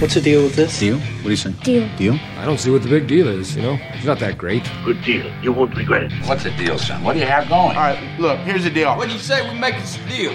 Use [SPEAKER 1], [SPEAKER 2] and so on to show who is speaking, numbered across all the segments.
[SPEAKER 1] What's the deal with this?
[SPEAKER 2] Deal? What do you say?
[SPEAKER 3] Deal.
[SPEAKER 4] I don't see what the big deal is, It's not that great.
[SPEAKER 5] Good deal. You won't regret it.
[SPEAKER 2] What's the deal, son? What do you have going?
[SPEAKER 6] All right, look, here's the deal.
[SPEAKER 7] What'd you say? We making some deal.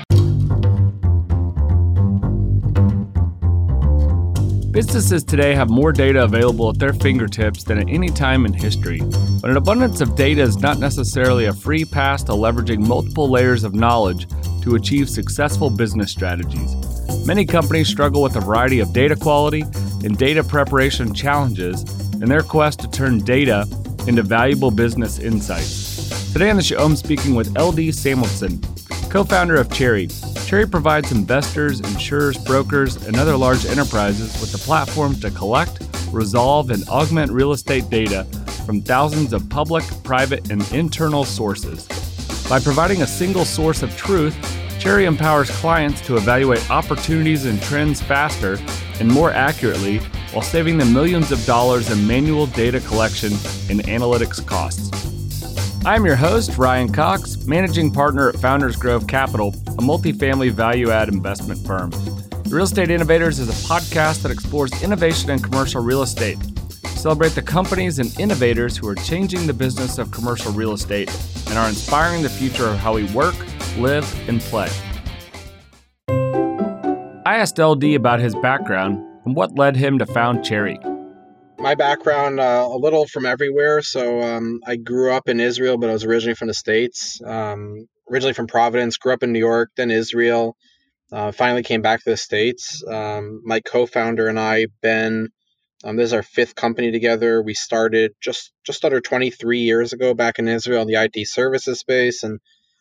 [SPEAKER 8] Businesses today have more data available at their fingertips than at any time in history. But an abundance of data is not necessarily a free pass to leveraging multiple layers of knowledge to achieve successful business strategies. Many companies struggle with a variety of data quality and data preparation challenges in their quest to turn data into valuable business insights. Today on the show, I'm speaking with LD Samuelson, co-founder of Cherry. Cherry provides investors, insurers, brokers, and other large enterprises with the platform to collect, resolve, and augment real estate data from thousands of public, private, and internal sources. By providing a single source of truth, Cherry empowers clients to evaluate opportunities and trends faster and more accurately while saving them millions of dollars in manual data collection and analytics costs. I'm your host, Ryan Cox, managing partner at Founders Grove Capital, a multifamily value-add investment firm. Real Estate Innovators is a podcast that explores innovation in commercial real estate. We celebrate the companies and innovators who are changing the business of commercial real estate and are inspiring the future of how we work, live, and play. I asked LD about his background and what led him to found Cherry.
[SPEAKER 1] My background, a little from everywhere. So I grew up in Israel, but I was originally from the States. Originally from Providence, grew up in New York, then Israel. Finally came back to the States. My co-founder and I, Ben, this is our fifth company together. We started just under 23 years ago back in Israel in the IT services space. And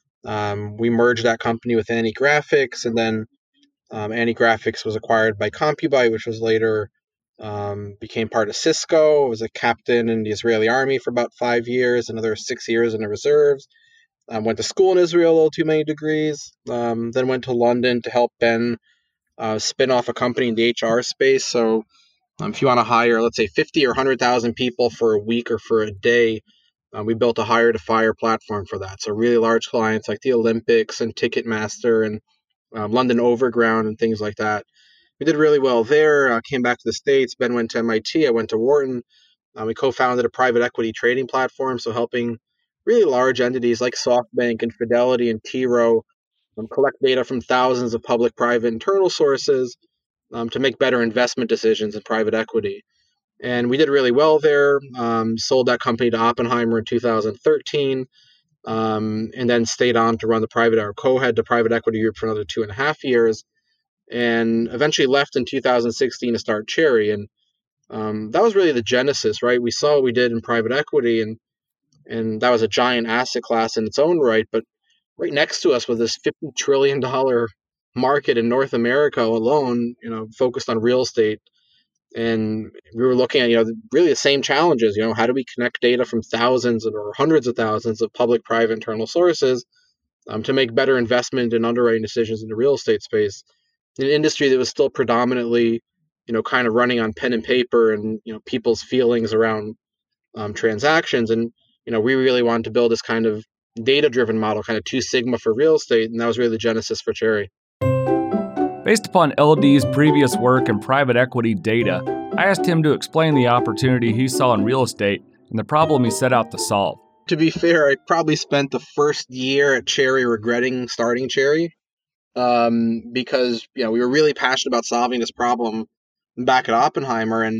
[SPEAKER 1] we merged that company with Anti-Graphics. And then Anti-Graphics was acquired by CompuBuy, which was later became part of Cisco. I was a captain in the Israeli army for about 5 years, another 6 years in the reserves. Went to school in Israel, a little too many degrees. Then went to London to help Ben spin off a company in the HR space. So if you want to hire, let's say 50 or 100,000 people for a week or for a day, we built a hire to fire platform for that. So really large clients like the Olympics and Ticketmaster and London Overground and things like that. We did really well there. Came back to the States. Ben went to MIT. I went to Wharton. We co-founded a private equity trading platform, so helping really large entities like SoftBank and Fidelity and T. Rowe collect data from thousands of public, private, internal sources to make better investment decisions in private equity. And we did really well there. Sold that company to Oppenheimer in 2013, and then stayed on to run our co-head to private equity group for another 2.5 years. And eventually left in 2016 to start Cherry. And that was really the genesis, right? We saw what we did in private equity, and that was a giant asset class in its own right. But right next to us was this $50 trillion market in North America alone, focused on real estate. And we were looking at, really the same challenges. How do we connect data from thousands or hundreds of thousands of public, private, internal sources to make better investment and underwriting decisions in the real estate space? In an industry that was still predominantly, kind of running on pen and paper and, people's feelings around transactions. And, we really wanted to build this kind of data-driven model, kind of 2 Sigma for real estate. And that was really the genesis for Cherry.
[SPEAKER 8] Based upon LD's previous work in private equity data, I asked him to explain the opportunity he saw in real estate and the problem he set out to solve.
[SPEAKER 1] To be fair, I probably spent the first year at Cherry regretting starting Cherry. Because we were really passionate about solving this problem back at Oppenheimer, and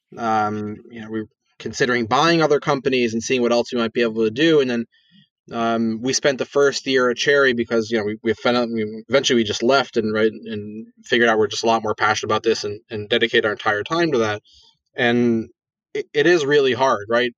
[SPEAKER 1] we were considering buying other companies and seeing what else we might be able to do. And then we spent the first year at Cherry because we found out, eventually we just left and figured out we're just a lot more passionate about this and dedicate our entire time to that. And it is really hard, right?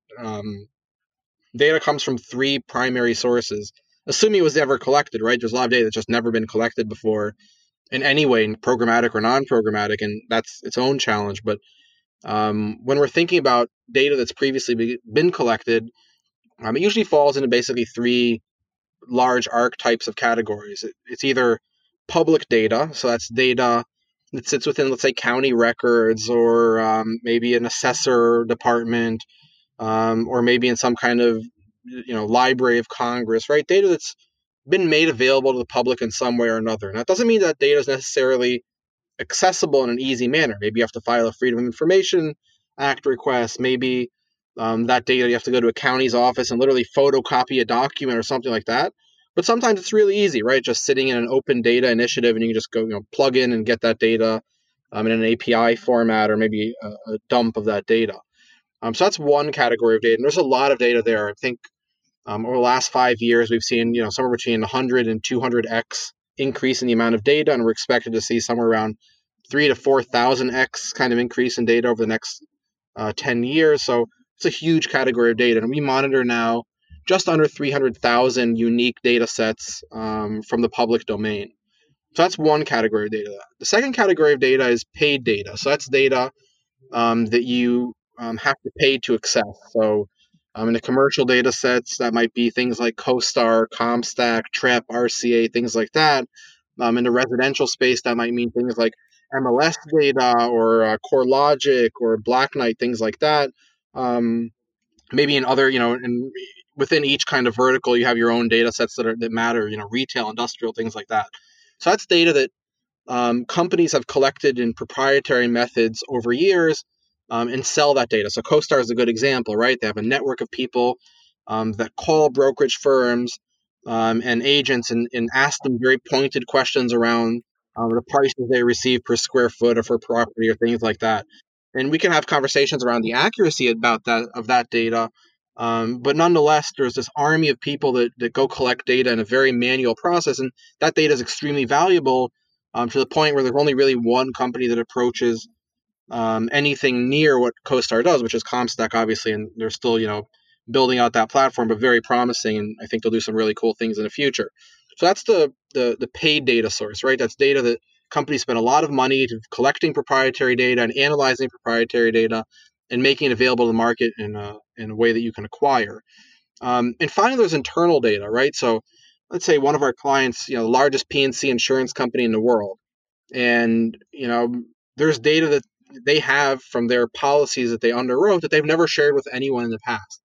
[SPEAKER 1] Data comes from 3 primary sources. Assuming it was never collected, right? There's a lot of data that's just never been collected before in any way, programmatic or non-programmatic, and that's its own challenge. But when we're thinking about data that's previously been collected, it usually falls into basically 3 large archetypes of categories. It's either public data, so that's data that sits within, let's say, county records or maybe an assessor department, or maybe in some kind of Library of Congress, right? Data that's been made available to the public in some way or another. And that doesn't mean that data is necessarily accessible in an easy manner. Maybe you have to file a Freedom of Information Act request. Maybe that data you have to go to a county's office and literally photocopy a document or something like that. But sometimes it's really easy, right? Just sitting in an open data initiative, and you can just go, plug in and get that data in an API format, or maybe a dump of that data. So that's one category of data, and there's a lot of data there. I think over the last 5 years, we've seen somewhere between 100 and 200x increase in the amount of data, and we're expected to see somewhere around 3 to 4,000x kind of increase in data over the next 10 years. So it's a huge category of data, and we monitor now just under 300,000 unique data sets from the public domain. So that's one category of data. The second category of data is paid data. So that's data that you have to pay to access. So in the commercial data sets, that might be things like CoStar, CompStak, TREP, RCA, things like that. In the residential space, that might mean things like MLS data or CoreLogic or Black Knight, things like that. Maybe in other, and within each kind of vertical, you have your own data sets that matter, retail, industrial, things like that. So that's data that companies have collected in proprietary methods over years and sell that data. So CoStar is a good example, right? They have a network of people that call brokerage firms and agents and ask them very pointed questions around the prices they receive per square foot or for property or things like that. And we can have conversations around the accuracy of that data. But nonetheless, there's this army of people that go collect data in a very manual process, and that data is extremely valuable to the point where there's only really one company that approaches anything near what CoStar does, which is CompStak, obviously, and they're still, building out that platform, but very promising, and I think they'll do some really cool things in the future. So that's the paid data source, right? That's data that companies spend a lot of money to collecting proprietary data and analyzing proprietary data and making it available to the market in a way that you can acquire. And finally, there's internal data, right? So let's say one of our clients, the largest P&C insurance company in the world, and there's data that they have from their policies that they underwrote that they've never shared with anyone in the past.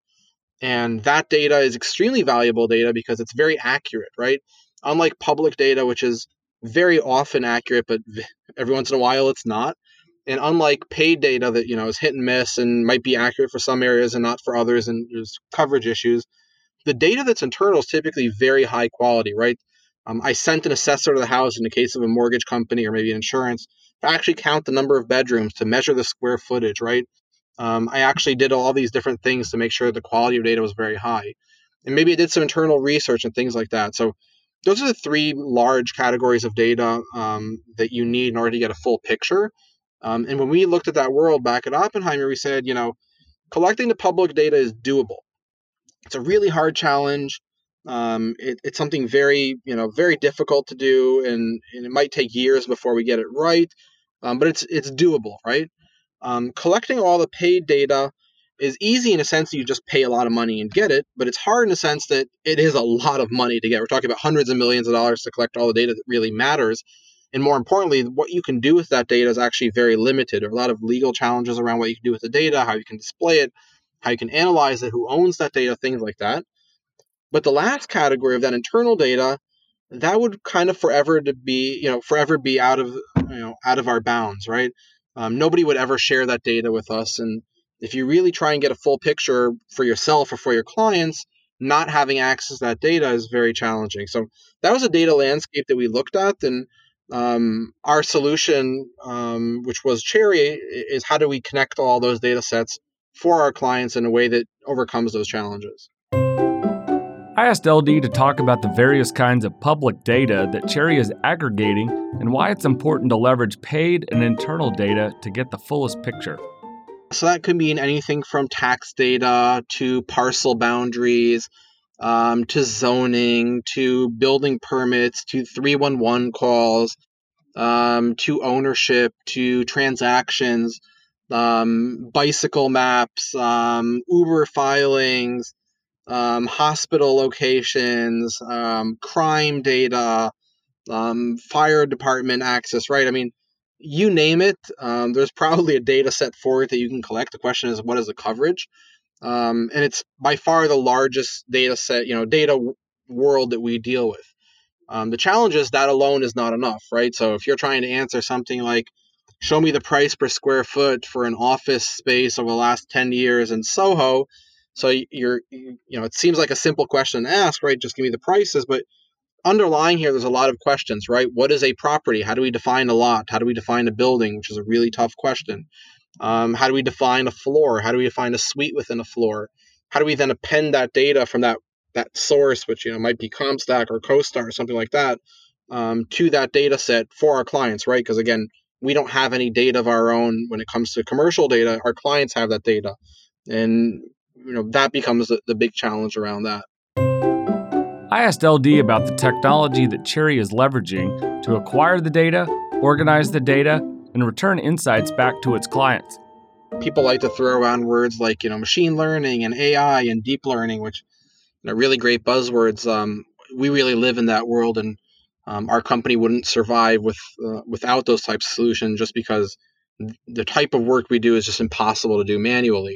[SPEAKER 1] And that data is extremely valuable data because it's very accurate, right? Unlike public data, which is very often accurate, but every once in a while it's not. And unlike paid data that, is hit and miss and might be accurate for some areas and not for others, and there's coverage issues, the data that's internal is typically very high quality, right? I sent an assessor to the house in the case of a mortgage company or maybe insurance to actually count the number of bedrooms, to measure the square footage, right? I actually did all these different things to make sure the quality of data was very high. And maybe I did some internal research and things like that. So those are the three large categories of data that you need in order to get a full picture. And when we looked at that world back at Oppenheimer, we said, collecting the public data is doable. It's a really hard challenge. It's something very, very difficult to do, and it might take years before we get it right. But it's doable, right? Collecting all the paid data is easy in a sense that you just pay a lot of money and get it, but it's hard in the sense that it is a lot of money to get. We're talking about hundreds of millions of dollars to collect all the data that really matters. And more importantly, what you can do with that data is actually very limited. There are a lot of legal challenges around what you can do with the data, how you can display it, how you can analyze it, who owns that data, things like that. But the last category of that internal data, that would kind of forever be out of our bounds, right? Nobody would ever share that data with us. And if you really try and get a full picture for yourself or for your clients, not having access to that data is very challenging. So that was a data landscape that we looked at. And our solution, which was Cherry, is how do we connect all those data sets for our clients in a way that overcomes those challenges.
[SPEAKER 8] I asked LD to talk about the various kinds of public data that Cherry is aggregating and why it's important to leverage paid and internal data to get the fullest picture.
[SPEAKER 1] So that could mean anything from tax data to parcel boundaries, to zoning, to building permits, to 311 calls, to ownership, to transactions, bicycle maps, Uber filings, hospital locations, crime data, fire department access, right? I mean, you name it, there's probably a data set for it that you can collect. The question is, what is the coverage? And it's by far the largest data set, data world that we deal with. The challenge is that alone is not enough, right? So if you're trying to answer something like, show me the price per square foot for an office space over the last 10 years in Soho, so it seems like a simple question to ask, right? Just give me the prices, but underlying here, there's a lot of questions, right? What is a property? How do we define a lot? How do we define a building, which is a really tough question? How do we define a floor? How do we define a suite within a floor? How do we then append that data from that source, which might be CompStak or CoStar or something like that, to that data set for our clients, right? Because again, we don't have any data of our own when it comes to commercial data. Our clients have that data, and that becomes the big challenge around that.
[SPEAKER 8] I asked LD about the technology that Cherry is leveraging to acquire the data, organize the data, and return insights back to its clients.
[SPEAKER 1] People like to throw around words like machine learning and AI and deep learning, which really great buzzwords. We really live in that world, and our company wouldn't survive without those types of solutions, just because the type of work we do is just impossible to do manually.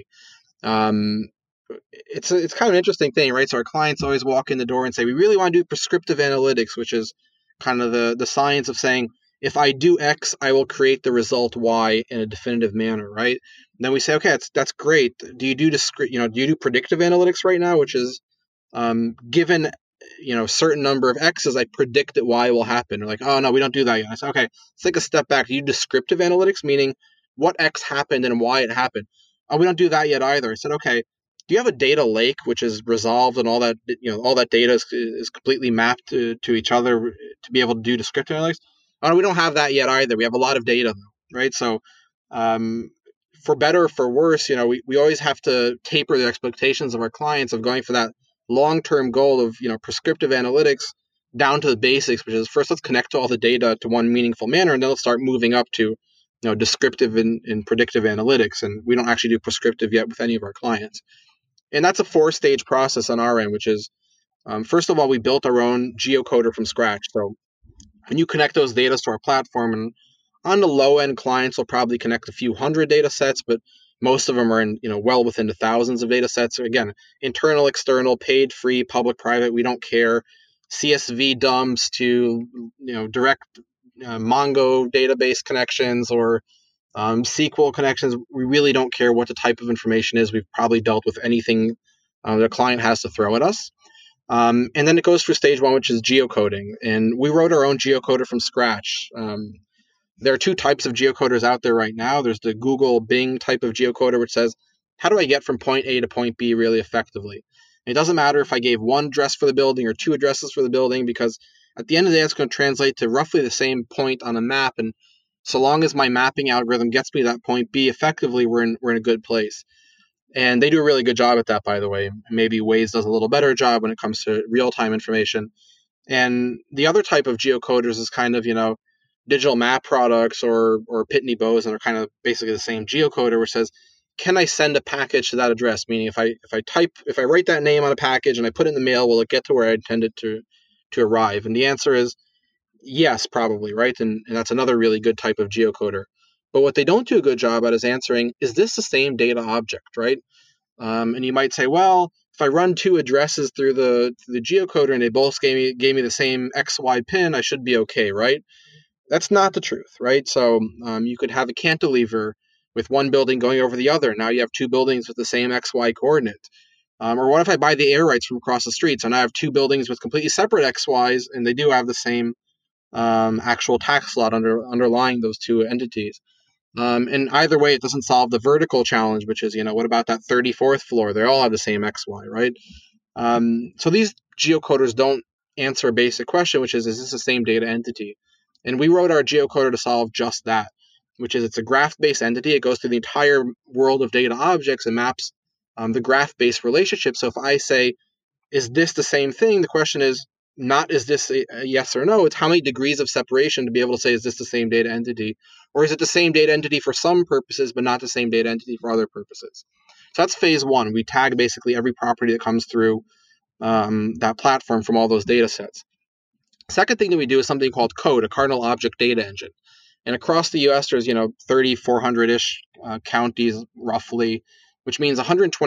[SPEAKER 1] It's kind of an interesting thing, right? So our clients always walk in the door and say, we really want to do prescriptive analytics, which is kind of the science of saying, if I do X, I will create the result Y in a definitive manner, right? And then we say, okay, that's great. Do you do predictive analytics right now, which is given a certain number of X's, I predict that Y will happen. They're like, oh no, we don't do that yet. I say, okay, let's take a step back. Do you do descriptive analytics, meaning what X happened and why it happened? Oh, we don't do that yet either. I said, okay, do you have a data lake which is resolved and all that data is completely mapped to each other to be able to do descriptive analytics? Oh, no, we don't have that yet either. We have a lot of data, right? So for better or for worse, we always have to taper the expectations of our clients of going for that long-term goal of prescriptive analytics down to the basics, which is first let's connect all the data to one meaningful manner, and then let's start moving up to descriptive and predictive analytics. And we don't actually do prescriptive yet with any of our clients. And that's a 4-stage process on our end, which is first of all, we built our own geocoder from scratch. So when you connect those data to our platform, and on the low end, clients will probably connect a few hundred data sets, but most of them are in well within the thousands of data sets. So again, internal, external, paid, free, public, private, we don't care. CSV dumps to direct Mongo database connections or SQL connections. We really don't care what the type of information is. We've probably dealt with anything the client has to throw at us. And then it goes through stage 1, which is geocoding. And we wrote our own geocoder from scratch. There are 2 types of geocoders out there right now. There's the Google Bing type of geocoder, which says, how do I get from point A to point B really effectively? And it doesn't matter if I gave 1 address for the building or 2 addresses for the building, because at the end of the day, it's going to translate to roughly the same point on a map. And so long as my mapping algorithm gets me to that point B effectively, we're in a good place. And they do a really good job at that, by the way. Maybe Waze does a little better job when it comes to real-time information. And the other type of geocoders is kind of, digital map products or Pitney Bowes, and are kind of basically the same geocoder, which says, can I send a package to that address? Meaning if I write that name on a package and I put it in the mail, will it get to where I intend it to arrive? And the answer is yes, probably, right? And that's another really good type of geocoder. But what they don't do a good job at is answering, is this the same data object, right? And you might say, well, if I run 2 addresses through the geocoder and they both gave me the same XY pin, I should be okay, right? That's not the truth, right? So you could have a cantilever with one building going over the other. Now you have 2 buildings with the same XY coordinate. Or what if I buy the air rights from across the street? So now I have 2 buildings with completely separate XYs, and they do have the same actual tax lot underlying those 2 entities. And either way, it doesn't solve the vertical challenge, which is, what about that 34th floor? They all have the same XY, right? So these geocoders don't answer a basic question, which is this the same data entity? And we wrote our geocoder to solve just that, which is it's a graph-based entity. It goes through the entire world of data objects and maps the graph-based relationship. So if I say, is this the same thing? The question is not, is this a yes or no? It's how many degrees of separation to be able to say, is this the same data entity? Or is it the same data entity for some purposes, but not the same data entity for other purposes? So that's phase 1. We tag basically every property that comes through that platform from all those data sets. Second thing that we do is something called CODE, a Cardinal Object Data Engine. And across the U.S., there's 3,400-ish counties roughly, which means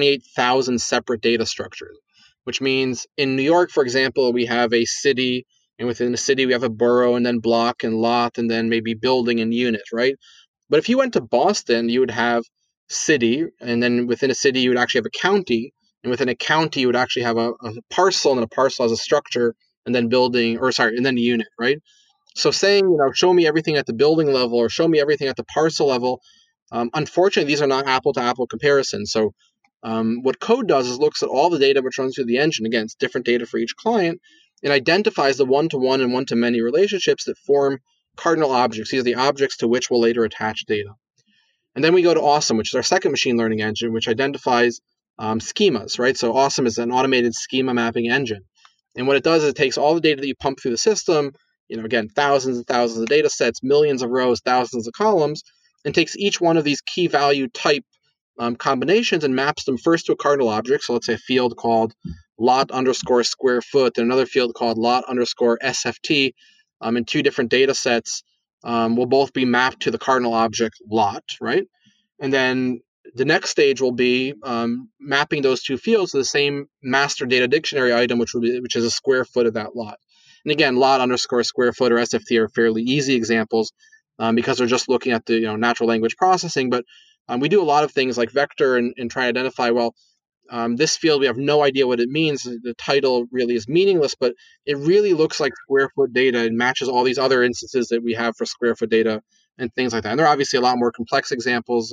[SPEAKER 1] 128,000 separate data structures. Which means in New York, for example, we have a city And within a city, we have a borough and then block and lot and then maybe building and unit, right? But if you went to Boston, you would have city, and then within a city, you would actually have a county. And within a county, you would actually have a parcel, and a parcel has a structure, and then and then a unit, right? So saying, show me everything at the building level or show me everything at the parcel level, unfortunately, these are not apple-to-apple comparisons. So what code does is looks at all the data which runs through the engine. Again, it's different data for each client, and identifies the one-to-one and one-to-many relationships that form cardinal objects. These are the objects to which we'll later attach data. And then we go to Awesome, which is our second machine learning engine, which identifies schemas, right? So Awesome is an automated schema mapping engine. And what it does is it takes all the data that you pump through the system, again, thousands and thousands of data sets, millions of rows, thousands of columns, and takes each one of these key value type combinations and maps them first to a cardinal object. So let's say a field called lot underscore square foot and another field called lot underscore SFT in two different data sets will both be mapped to the cardinal object lot, right? And then the next stage will be mapping those two fields to the same master data dictionary item, which is a square foot of that lot. And again, lot underscore square foot or SFT are fairly easy examples because they're just looking at the natural language processing. But we do a lot of things like vector and try to identify, this field, we have no idea what it means. The title really is meaningless, but it really looks like square foot data and matches all these other instances that we have for square foot data and things like that. And there are obviously a lot more complex examples.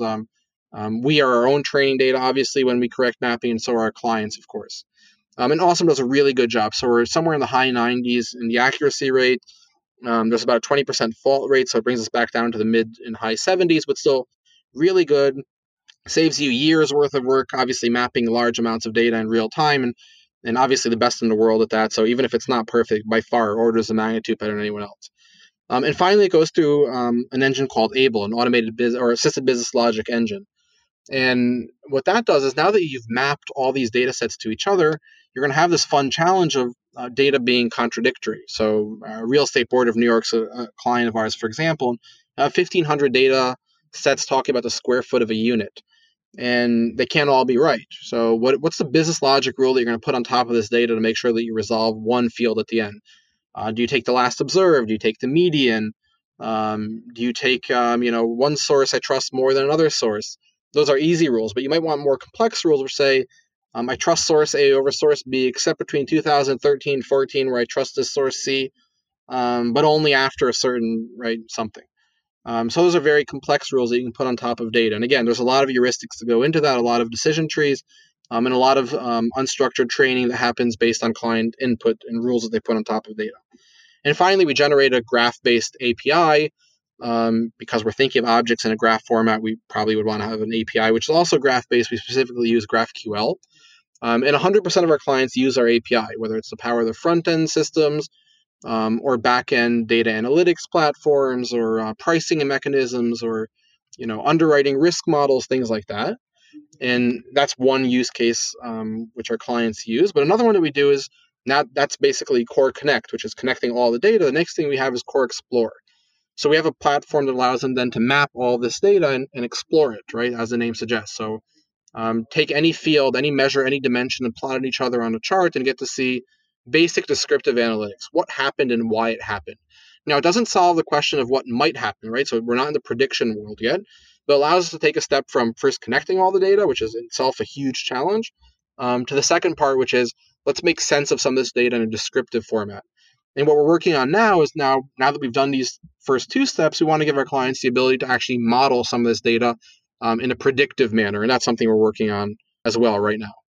[SPEAKER 1] We are our own training data, obviously, when we correct mapping, and so are our clients, of course. And Awesome does a really good job. So we're somewhere in the high 90s in the accuracy rate. There's about a 20% fault rate, so it brings us back down to the mid and high 70s, but still really good. Saves you years worth of work, obviously mapping large amounts of data in real time, and obviously the best in the world at that. So even if it's not perfect, by far orders of magnitude better than anyone else. And finally, it goes through an engine called Able, an automated assisted business logic engine. And what that does is now that you've mapped all these data sets to each other, you're going to have this fun challenge of data being contradictory. So Real Estate Board of New York's a client of ours, for example, 1,500 data sets talking about the square foot of a unit. And they can't all be right. So what's the business logic rule that you're going to put on top of this data to make sure that you resolve one field at the end? Do you take the last observed? Do you take the median? Do you take one source I trust more than another source? Those are easy rules, but you might want more complex rules which say I trust source A over source B except between 2013-14 where I trust this source C, but only after a certain something. So those are very complex rules that you can put on top of data. And again, there's a lot of heuristics to go into that, a lot of decision trees, and a lot of unstructured training that happens based on client input and rules that they put on top of data. And finally, we generate a graph-based API. Because we're thinking of objects in a graph format, we probably would want to have an API, which is also graph-based. We specifically use GraphQL. And 100% of our clients use our API, whether it's to power their front-end systems, or back-end data analytics platforms, or pricing and mechanisms, or underwriting risk models, things like that. And that's one use case which our clients use. But another one that we do is that's basically Core Connect, which is connecting all the data. The next thing we have is Core Explore. So we have a platform that allows them then to map all this data and explore it, right, as the name suggests. So take any field, any measure, any dimension, and plot it each other on a chart and get to see basic descriptive analytics, what happened and why it happened. Now, it doesn't solve the question of what might happen, right? So we're not in the prediction world yet, but allows us to take a step from first connecting all the data, which is itself a huge challenge, to the second part, which is let's make sense of some of this data in a descriptive format. And what we're working on now is now that we've done these first two steps, we want to give our clients the ability to actually model some of this data in a predictive manner. And that's something we're working on as well right now.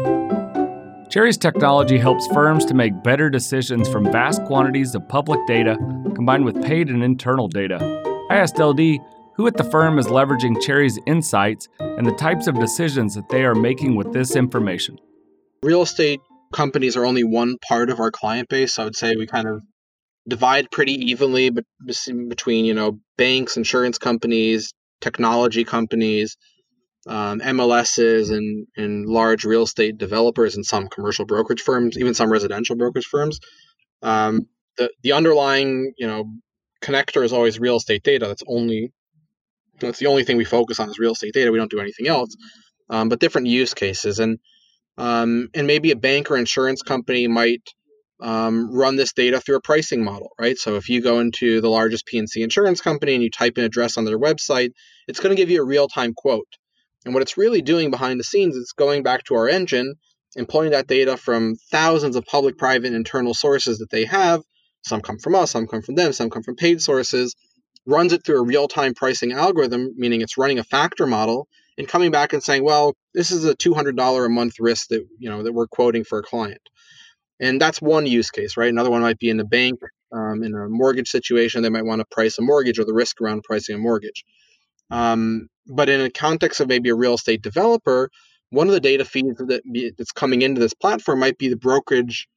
[SPEAKER 8] Cherry's technology helps firms to make better decisions from vast quantities of public data combined with paid and internal data. I asked LD who at the firm is leveraging Cherry's insights and the types of decisions that they are making with this information.
[SPEAKER 1] Real estate companies are only one part of our client base. So I would say we kind of divide pretty evenly between, banks, insurance companies, technology companies, MLSs, and large real estate developers, and some commercial brokerage firms, even some residential brokerage firms. The underlying, connector is always real estate data. That's the only thing we focus on is real estate data. We don't do anything else, but different use cases. And maybe a bank or insurance company might run this data through a pricing model, right? So if you go into the largest P&C insurance company and you type in address on their website, it's going to give you a real-time quote. And what it's really doing behind the scenes is going back to our engine and pulling that data from thousands of public, private, and internal sources that they have. Some come from us, some come from them, some come from paid sources, runs it through a real-time pricing algorithm, meaning it's running a factor model, and coming back and saying, well, this is a $200 a month risk that we're quoting for a client. And that's one use case, right? Another one might be in the bank, in a mortgage situation. They might want to price a mortgage or the risk around pricing a mortgage. But in a context of maybe a real estate developer, one of the data feeds that's coming into this platform might be the brokerage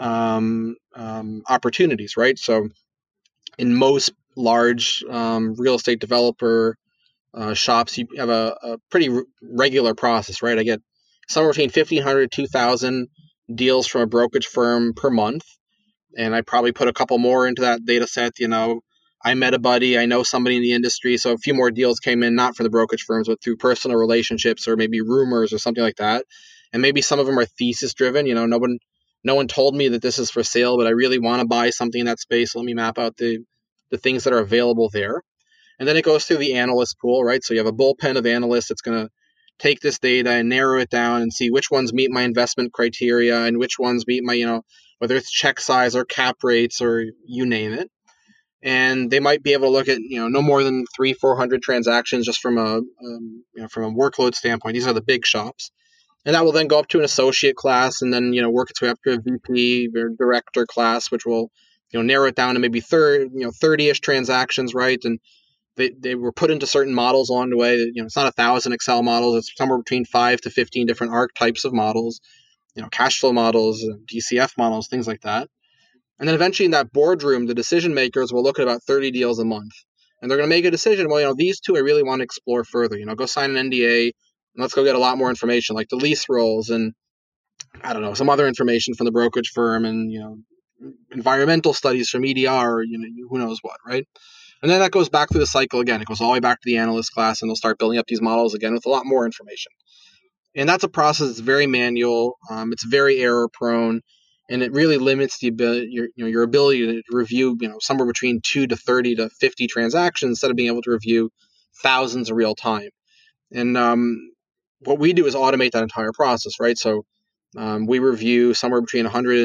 [SPEAKER 1] opportunities, right? So in most large real estate developer shops, you have a pretty regular process, right? I get somewhere between 1,500 to 2,000 deals from a brokerage firm per month, and I probably put a couple more into that data set. I met a buddy, I know somebody in the industry, so a few more deals came in, not from the brokerage firms, but through personal relationships or maybe rumors or something like that. And maybe some of them are thesis driven. No one told me that this is for sale, but I really want to buy something in that space. Let me map out the things that are available there. And then it goes through the analyst pool, right? So you have a bullpen of analysts that's going to take this data and narrow it down and see which ones meet my investment criteria and which ones meet my, whether it's check size or cap rates or you name it. And they might be able to look at, no more than 300-400 transactions just from a workload standpoint. These are the big shops. And that will then go up to an associate class and then, work its way up to a VP or director class, which will, narrow it down to maybe 30-ish transactions, right? And they were put into certain models along the way. It's not 1,000 Excel models. It's somewhere between 5 to 15 different archetypes of models, cash flow models, DCF models, things like that. And then eventually in that boardroom, the decision makers will look at about 30 deals a month. And they're going to make a decision, well, these two I really want to explore further. Go sign an NDA and let's go get a lot more information, like the lease rolls and, I don't know, some other information from the brokerage firm and, environmental studies from EDR, who knows what, right? And then that goes back through the cycle again. It goes all the way back to the analyst class, and they'll start building up these models again with a lot more information. And that's a process that's very manual. It's very error prone, and it really limits the ability, your ability to review, somewhere between 2 to 30 to 50 transactions instead of being able to review thousands in real time. And what we do is automate that entire process, right? So we review somewhere between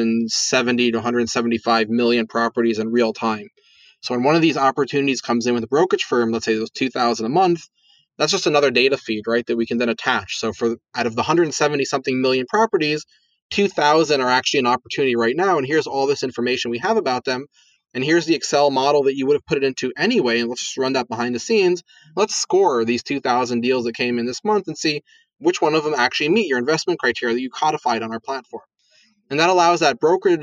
[SPEAKER 1] 170 to 175 million properties in real time. So when one of these opportunities comes in with a brokerage firm, let's say it was 2,000 a month, that's just another data feed, right, that we can then attach. So out of the 170 something million properties, 2,000 are actually an opportunity right now, and here's all this information we have about them, and here's the Excel model that you would have put it into anyway, and let's just run that behind the scenes. Let's score these 2,000 deals that came in this month and see which one of them actually meet your investment criteria that you codified on our platform. And that allows that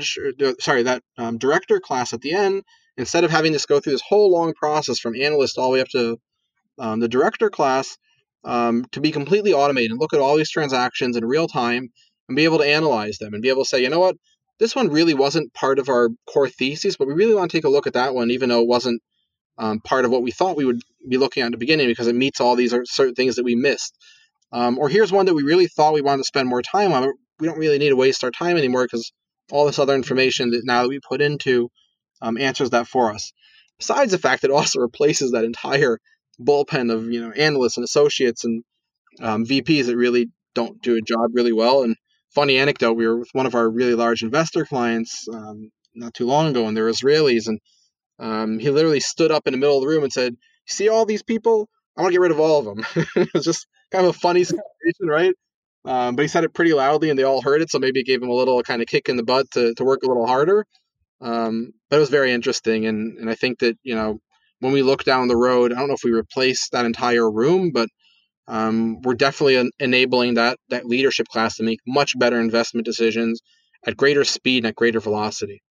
[SPEAKER 1] director class at the end, instead of having this go through this whole long process from analyst all the way up to the director class, to be completely automated and look at all these transactions in real time and be able to analyze them and be able to say, you know what, this one really wasn't part of our core thesis, but we really want to take a look at that one, even though it wasn't part of what we thought we would be looking at in the beginning because it meets all these certain things that we missed. Or here's one that we really thought we wanted to spend more time on. We don't really need to waste our time anymore because all this other information that now that we put into answers that for us. Besides the fact that it also replaces that entire bullpen of analysts and associates and VPs that really don't do a job really well. And funny anecdote, we were with one of our really large investor clients not too long ago, and they're Israelis, and he literally stood up in the middle of the room and said, "You see all these people? I want to get rid of all of them." It was just kind of a funny situation, right? But he said it pretty loudly, and they all heard it, so maybe it gave him a little kind of kick in the butt to work a little harder. But it was very interesting, and I think that when we look down the road, I don't know if we replace that entire room, but we're definitely enabling that leadership class to make much better investment decisions at greater speed and at greater velocity.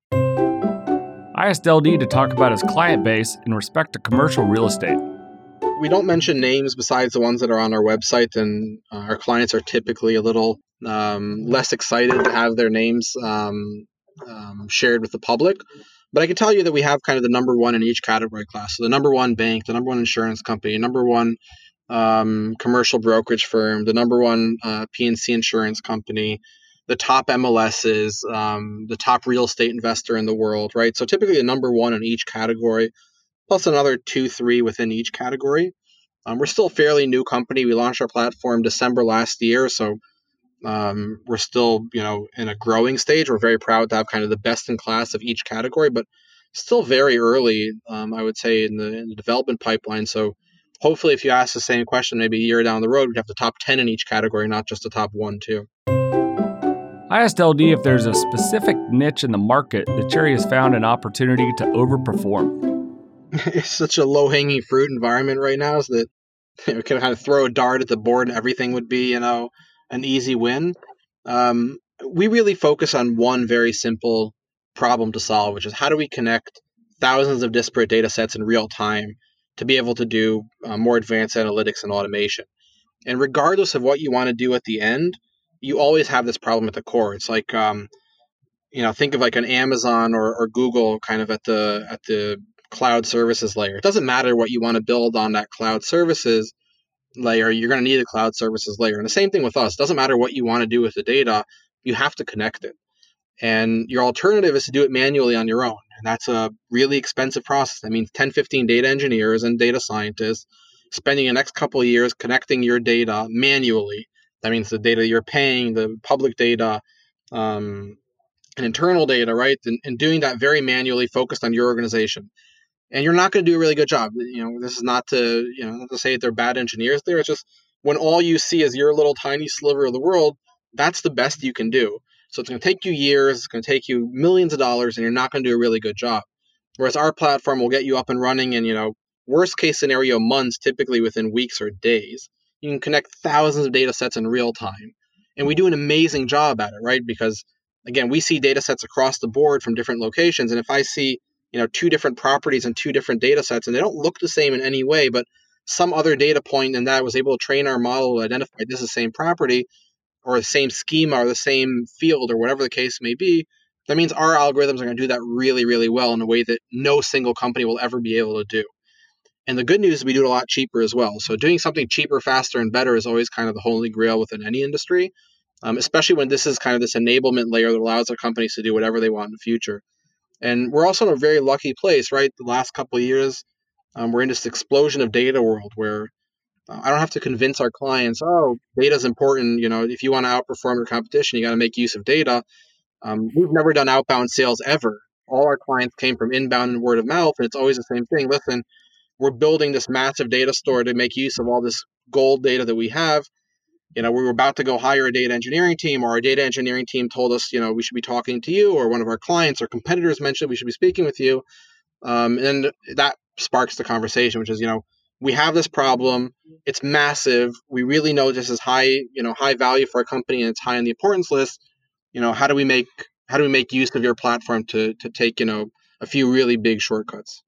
[SPEAKER 8] I asked LD to talk about his client base in respect to commercial real estate.
[SPEAKER 1] We don't mention names besides the ones that are on our website, and our clients are typically a little less excited to have their names shared with the public. But I can tell you that we have kind of the number one in each category class. So the number one bank, the number one insurance company, number one commercial brokerage firm, the number one P&C insurance company, the top MLSs, the top real estate investor in the world, right? So typically the number one in each category, plus another 2, 3 within each category. We're still a fairly new company. We launched our platform December last year, so we're still, in a growing stage. We're very proud to have kind of the best in class of each category, but still very early, I would say, in the development pipeline. So hopefully, if you ask the same question maybe a year down the road, we'd have the top 10 in each category, not just the top 1, 2.
[SPEAKER 8] I asked LD if there's a specific niche in the market that Cherry has found an opportunity to overperform.
[SPEAKER 1] It's such a low-hanging fruit environment right now, is that you can kind of throw a dart at the board and everything would be, an easy win. We really focus on one very simple problem to solve, which is how do we connect thousands of disparate data sets in real time to be able to do more advanced analytics and automation. And regardless of what you want to do at the end, you always have this problem at the core. It's like, think of like an Amazon or Google kind of at the cloud services layer. It doesn't matter what you want to build on that cloud services layer, you're going to need a cloud services layer. And the same thing with us. It doesn't matter what you want to do with the data, you have to connect it. And your alternative is to do it manually on your own. And that's a really expensive process. That means 10, 15 data engineers and data scientists spending the next couple of years connecting your data manually. That means the data you're paying, the public data, and internal data, right? And doing that very manually, focused on your organization. And you're not going to do a really good job. This is not to say that they're bad engineers there. It's just when all you see is your little tiny sliver of the world, that's the best you can do. So it's going to take you years, it's going to take you millions of dollars, and you're not going to do a really good job. Whereas our platform will get you up and running in, worst case scenario months, typically within weeks or days. You can connect thousands of data sets in real time. And we do an amazing job at it, right? Because, again, we see data sets across the board from different locations. And if I see, 2 different properties and 2 different data sets, and they don't look the same in any way, but some other data point in that was able to train our model to identify this is the same property or the same schema or the same field or whatever the case may be, that means our algorithms are going to do that really, really well in a way that no single company will ever be able to do. And the good news is we do it a lot cheaper as well. So doing something cheaper, faster, and better is always kind of the holy grail within any industry, especially when this is kind of this enablement layer that allows our companies to do whatever they want in the future. And we're also in a very lucky place, right? The last couple of years, we're in this explosion of data world where I don't have to convince our clients, data is important. If you want to outperform your competition, you got to make use of data. We've never done outbound sales ever. All our clients came from inbound and word of mouth, and it's always the same thing. Listen, we're building this massive data store to make use of all this gold data that we have. We were about to go hire a data engineering team, or our data engineering team told us, we should be talking to you, or one of our clients or competitors mentioned we should be speaking with you. And that sparks the conversation, which is, we have this problem. It's massive. We really know this is high value for our company, and it's high on the importance list. How do we make use of your platform to take, a few really big shortcuts?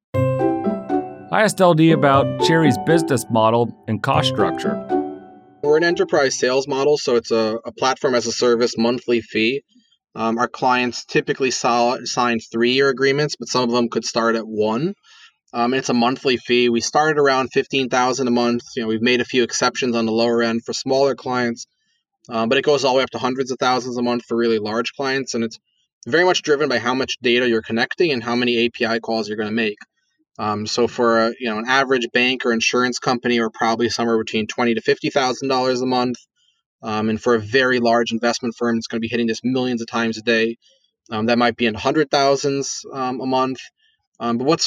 [SPEAKER 8] I asked LD about Cherry's business model and cost structure.
[SPEAKER 1] We're an enterprise sales model, so it's a platform as a service monthly fee. Our clients typically sign 3-year agreements, but some of them could start at 1. It's a monthly fee. We started around $15,000 a month. We've made a few exceptions on the lower end for smaller clients, but it goes all the way up to hundreds of thousands a month for really large clients. And it's very much driven by how much data you're connecting and how many API calls you're going to make. So for an average bank or insurance company, we're probably somewhere between $20,000 to $50,000 a month. And for a very large investment firm, it's going to be hitting this millions of times a day. That might be in hundred thousands a month. But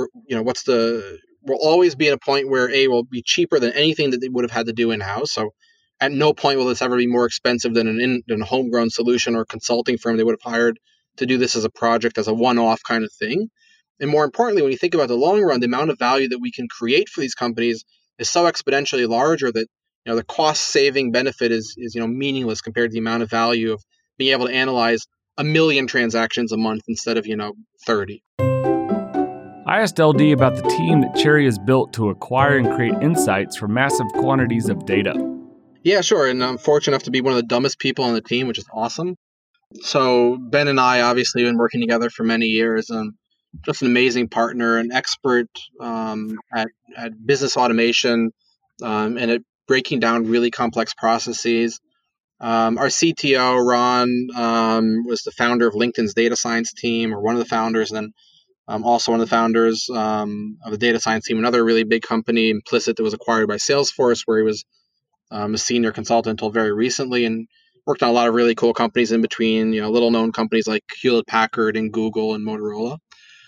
[SPEAKER 1] we'll always be at a point where will be cheaper than anything that they would have had to do in-house. So at no point will this ever be more expensive than a homegrown solution or consulting firm they would have hired to do this as a project, as a one-off kind of thing. And more importantly, when you think about the long run, the amount of value that we can create for these companies is so exponentially larger that the cost-saving benefit is meaningless compared to the amount of value of being able to analyze 1 million transactions a month instead of 30.
[SPEAKER 8] I asked LD about the team that Cherry has built to acquire and create insights from massive quantities of data.
[SPEAKER 1] Yeah, sure. And I'm fortunate enough to be one of the dumbest people on the team, which is awesome. So Ben and I obviously have been working together for many years, and just an amazing partner, an expert at business automation and at breaking down really complex processes. Our CTO, Ron, was the founder of LinkedIn's data science team, or one of the founders, and then also one of the founders of the data science team, another really big company, Implicit, that was acquired by Salesforce, where he was a senior consultant until very recently, and worked on a lot of really cool companies in between, little known companies like Hewlett Packard and Google and Motorola.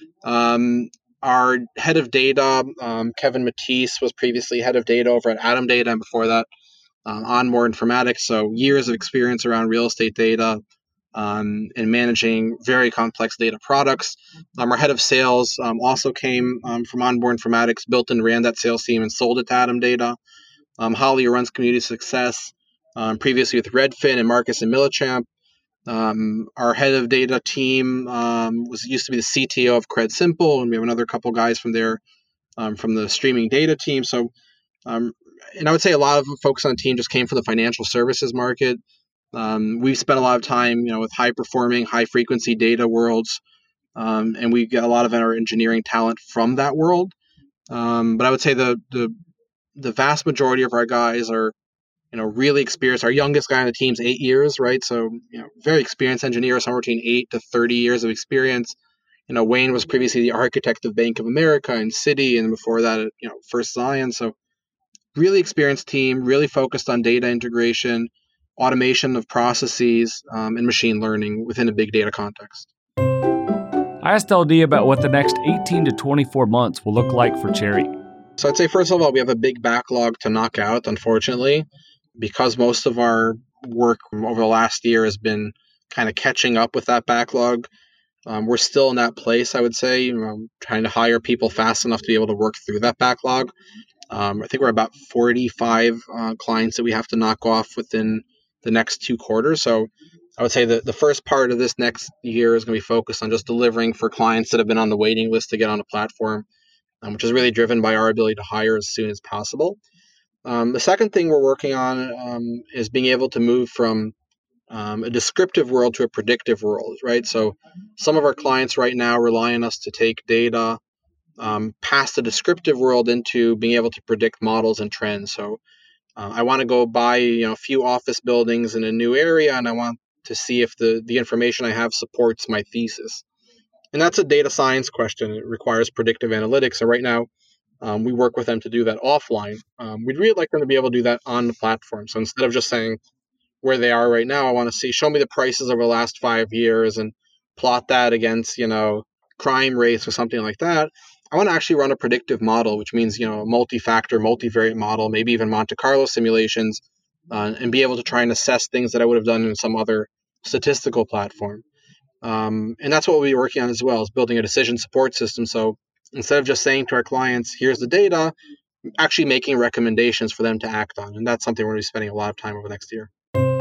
[SPEAKER 1] Our head of data, Kevin Matisse, was previously head of data over at Atom Data, and before that, Onmore Informatics. So years of experience around real estate data and managing very complex data products. Our head of sales also came from Onmore Informatics, built and ran that sales team and sold it to Atom Data. Holly, who runs community success, previously with Redfin and Marcus and Millichamp. Our head of data team used to be the CTO of CredSimple, and we have another couple guys from there from the streaming data team. So, and I would say a lot of the folks on the team just came from the financial services market. We've spent a lot of time, with high-performing, high-frequency data worlds, and we get a lot of our engineering talent from that world. But I would say the vast majority of our guys are, really experienced. Our youngest guy on the team's 8 years, right? So, very experienced engineer, somewhere between 8 to 30 years of experience. Wayne was previously the architect of Bank of America and Citi, and before that, First Zion. So, really experienced team, really focused on data integration, automation of processes, and machine learning within a big data context.
[SPEAKER 8] I asked LD about what the next 18 to 24 months will look like for Cherry.
[SPEAKER 1] So I'd say, first of all, we have a big backlog to knock out, unfortunately, because most of our work over the last year has been kind of catching up with that backlog. We're still in that place, I would say, trying to hire people fast enough to be able to work through that backlog. I think we're about 45 clients that we have to knock off within the next 2 quarters. So I would say that the first part of this next year is going to be focused on just delivering for clients that have been on the waiting list to get on the platform, which is really driven by our ability to hire as soon as possible. The second thing we're working on is being able to move from a descriptive world to a predictive world, right? So some of our clients right now rely on us to take data past the descriptive world into being able to predict models and trends. So I want to go buy a few office buildings in a new area, and I want to see if the information I have supports my thesis. And that's a data science question. It requires predictive analytics. So right now, we work with them to do that offline. We'd really like them to be able to do that on the platform. So instead of just saying where they are right now, I want to see, show me the prices over the last 5 years and plot that against, crime rates or something like that. I want to actually run a predictive model, which means, a multi-factor, multivariate model, maybe even Monte Carlo simulations, and be able to try and assess things that I would have done in some other statistical platform. And that's what we'll be working on as well, is building a decision support system. So instead of just saying to our clients, here's the data, actually making recommendations for them to act on. And that's something we're going to be spending a lot of time over the next year.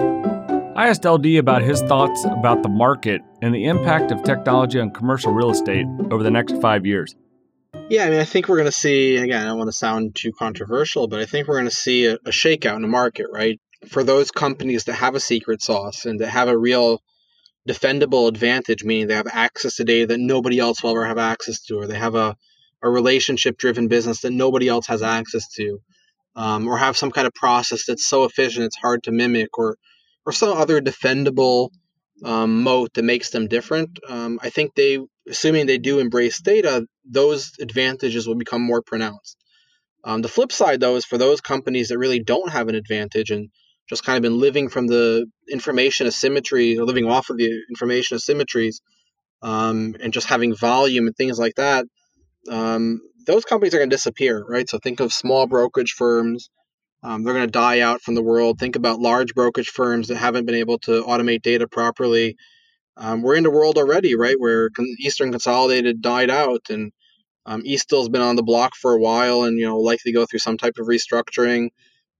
[SPEAKER 8] I asked LD about his thoughts about the market and the impact of technology on commercial real estate over the next 5 years.
[SPEAKER 1] Yeah, I think we're going to see, again, I don't want to sound too controversial, but I think we're going to see a shakeout in the market, right? For those companies that have a secret sauce and that have a real defendable advantage, meaning they have access to data that nobody else will ever have access to, or they have a relationship-driven business that nobody else has access to, or have some kind of process that's so efficient it's hard to mimic, or some other defendable moat that makes them different. I think assuming they do embrace data, those advantages will become more pronounced. The flip side, though, is for those companies that really don't have an advantage and just kind of been living from the information asymmetry, or living off of the information asymmetries, and just having volume and things like that, those companies are going to disappear, right? So think of small brokerage firms. They're going to die out from the world. Think about large brokerage firms that haven't been able to automate data properly. We're in the world already, right, where Eastern Consolidated died out, and Eastdil's been on the block for a while and, likely go through some type of restructuring.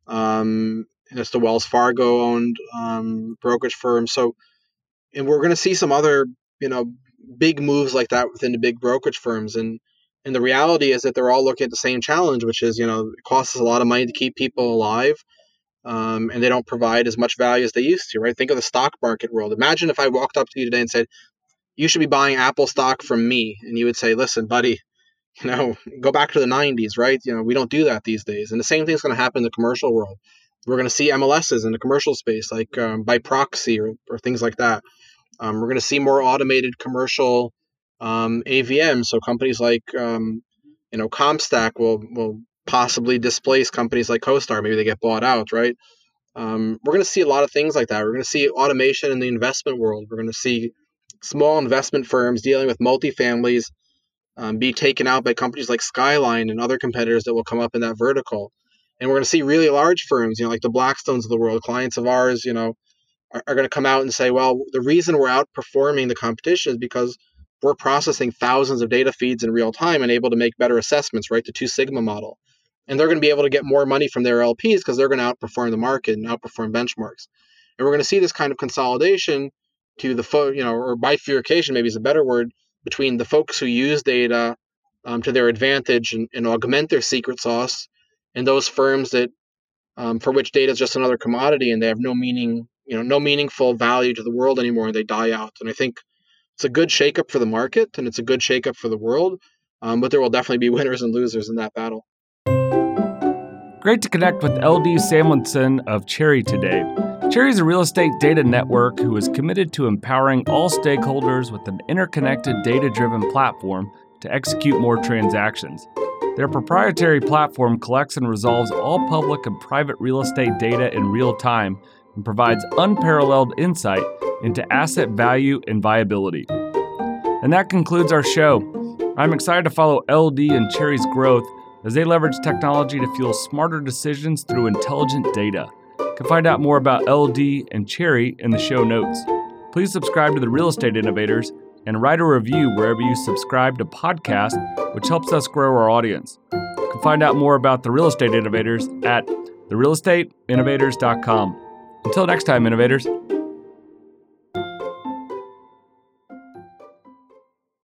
[SPEAKER 1] And it's the Wells Fargo owned brokerage firm. So, and we're going to see some other, big moves like that within the big brokerage firms. And the reality is that they're all looking at the same challenge, which is, it costs us a lot of money to keep people alive. And they don't provide as much value as they used to, right? Think of the stock market world. Imagine if I walked up to you today and said, you should be buying Apple stock from me. And you would say, listen, buddy, go back to the 90s, right? We don't do that these days. And the same thing's going to happen in the commercial world. We're going to see MLSs in the commercial space, like by proxy or things like that. We're going to see more automated commercial AVM. So companies like Comstack will possibly displace companies like CoStar. Maybe they get bought out, right? We're going to see a lot of things like that. We're going to see automation in the investment world. We're going to see small investment firms dealing with multifamilies be taken out by companies like Skyline and other competitors that will come up in that vertical. And we're going to see really large firms, like the Blackstones of the world, clients of ours, are going to come out and say, well, the reason we're outperforming the competition is because we're processing thousands of data feeds in real time and able to make better assessments, right? The Two Sigma model. And they're going to be able to get more money from their LPs because they're going to outperform the market and outperform benchmarks. And we're going to see this kind of consolidation to the, or bifurcation, maybe is a better word, between the folks who use data to their advantage and augment their secret sauce, and those firms that for which data is just another commodity and they have no meaning, no meaningful value to the world anymore, and they die out. And I think it's a good shakeup for the market and it's a good shakeup for the world, but there will definitely be winners and losers in that battle.
[SPEAKER 8] Great to connect with LD Samuelson of Cherry today. Cherry is a real estate data network who is committed to empowering all stakeholders with an interconnected, data-driven platform to execute more transactions. Their proprietary platform collects and resolves all public and private real estate data in real time and provides unparalleled insight into asset value and viability. And that concludes our show. I'm excited to follow LD and Cherry's growth as they leverage technology to fuel smarter decisions through intelligent data. You can find out more about LD and Cherry in the show notes. Please subscribe to The Real Estate Innovators and write a review wherever you subscribe to podcasts, which helps us grow our audience. You can find out more about The Real Estate Innovators at therealestateinnovators.com. Until next time, innovators.